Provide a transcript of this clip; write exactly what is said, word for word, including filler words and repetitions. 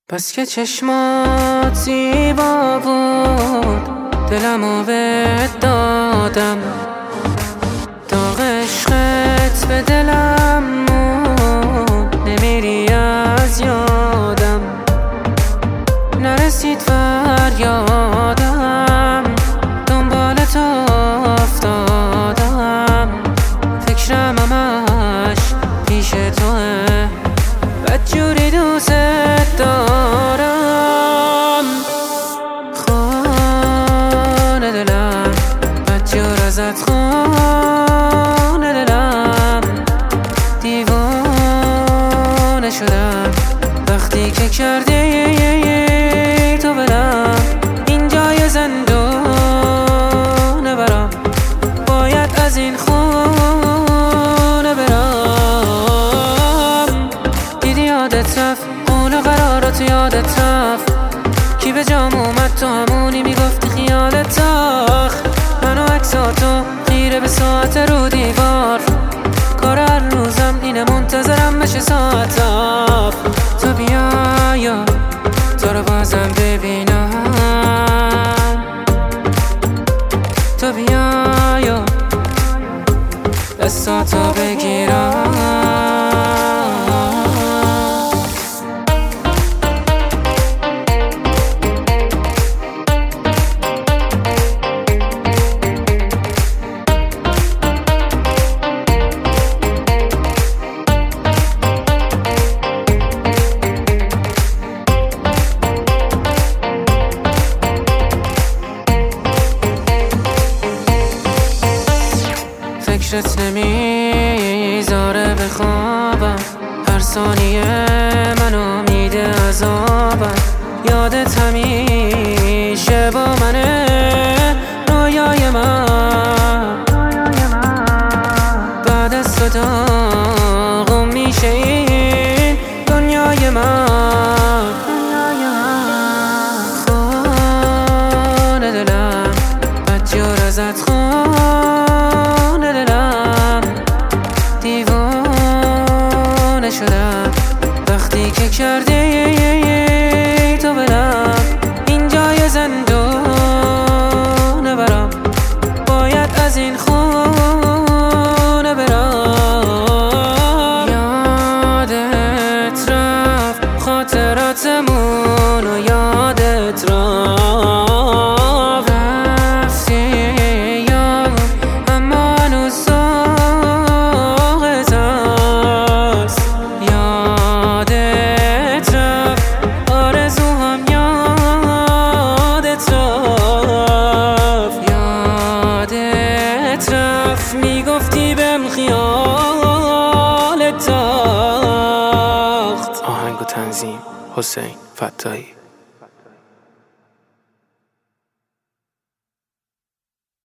بس که چشمات زیبا بود دلمو بهت دادم، داغ عشقت به دلم موند، نمیری از یادم، نرسید فریادم، دنبال تو افتادم، فکرم همش پیش توه، بدجوری دوست دارم. خانه دلم بدجور ازت، خانه دلم دیوانه شدم وقتی که کردی تو برم، اینجا یه زندونه برام، باید از این خونه برم. دیدی یادت رفت قول و قرارات، یادت رفت کی به جام اومد تو همونی میگفتی خیالت تاخت، من و عکساتو خیره به ساعت رو دیوار، کار هر روزم اینه منتظرم بشه ساعت آف، تو بیا یا تو رو بازم ببینم، تو بیا یا دستاتو بگیرم. فکرت نمیذاره بخوابم، هر ثانیه منو میده عذابم، یادت همیشه با منه، رویای من بعد از تو داغم میشه این دنیای من. خانه دلم بدجور ازت، خانه دلم دیوانه شدم وقتی که کردی تو برم، اینجا یه زندونه برام، باید از این خونه برم. یادت رفت خاطراتمون و یادت رفت رفتی یا اما هنوز ذوقت هست، یادت رفت آرزوام، یادت رفت یادت رفت میگفتی بهم خیالت تاخت. آهنگ و تنظیم حسین فتاحی.